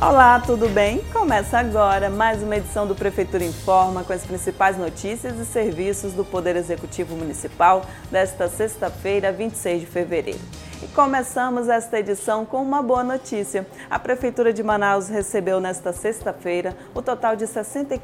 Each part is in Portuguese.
Olá, tudo bem? Começa agora mais uma edição do Prefeitura Informa com as principais notícias e serviços do Poder Executivo Municipal desta sexta-feira, 26 de fevereiro. E começamos esta edição com uma boa notícia. A Prefeitura de Manaus recebeu nesta sexta-feira o total de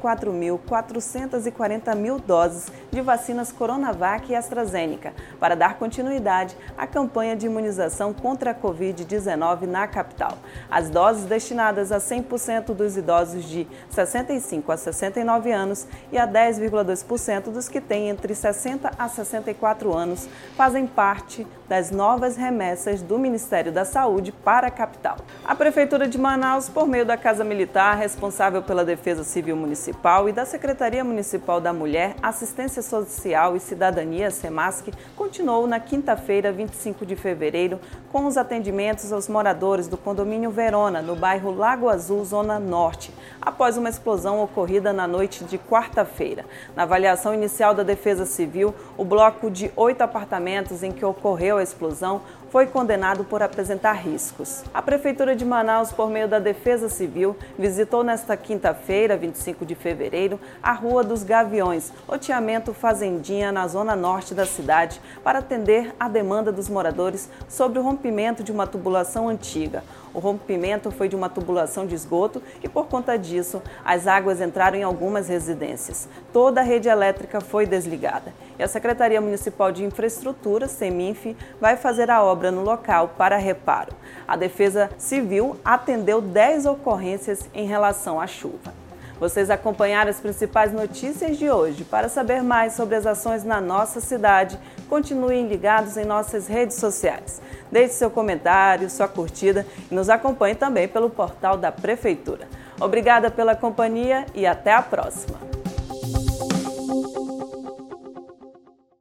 64.440 doses de vacinas Coronavac e AstraZeneca para dar continuidade à campanha de imunização contra a Covid-19 na capital. As doses destinadas a 100% dos idosos de 65 a 69 anos e a 10,2% dos que têm entre 60 a 64 anos fazem parte das novas remessas do Ministério da Saúde para a capital. A Prefeitura de Manaus, por meio da Casa Militar, responsável pela Defesa Civil Municipal, e da Secretaria Municipal da Mulher, Assistência Social e Cidadania, SEMASC, continuou na quinta-feira, 25 de fevereiro, com os atendimentos aos moradores do condomínio Verona, no bairro Lago Azul, Zona Norte, após uma explosão ocorrida na noite de quarta-feira. Na avaliação inicial da Defesa Civil, o bloco de 8 apartamentos em que ocorreu a explosão foi condenado por apresentar riscos. A Prefeitura de Manaus, por meio da Defesa Civil, visitou nesta quinta-feira, 25 de fevereiro, a Rua dos Gaviões, loteamento Fazendinha, na zona norte da cidade, para atender à demanda dos moradores sobre o rompimento de uma tubulação antiga. O rompimento foi de uma tubulação de esgoto e, por conta disso, as águas entraram em algumas residências. Toda a rede elétrica foi desligada. E a Secretaria Municipal de Infraestrutura, SEMINF, vai fazer a obra no local para reparo. A Defesa Civil atendeu 10 ocorrências em relação à chuva. Vocês acompanharam as principais notícias de hoje. Para saber mais sobre as ações na nossa cidade, continuem ligados em nossas redes sociais. Deixe seu comentário, sua curtida e nos acompanhe também pelo portal da Prefeitura. Obrigada pela companhia e até a próxima!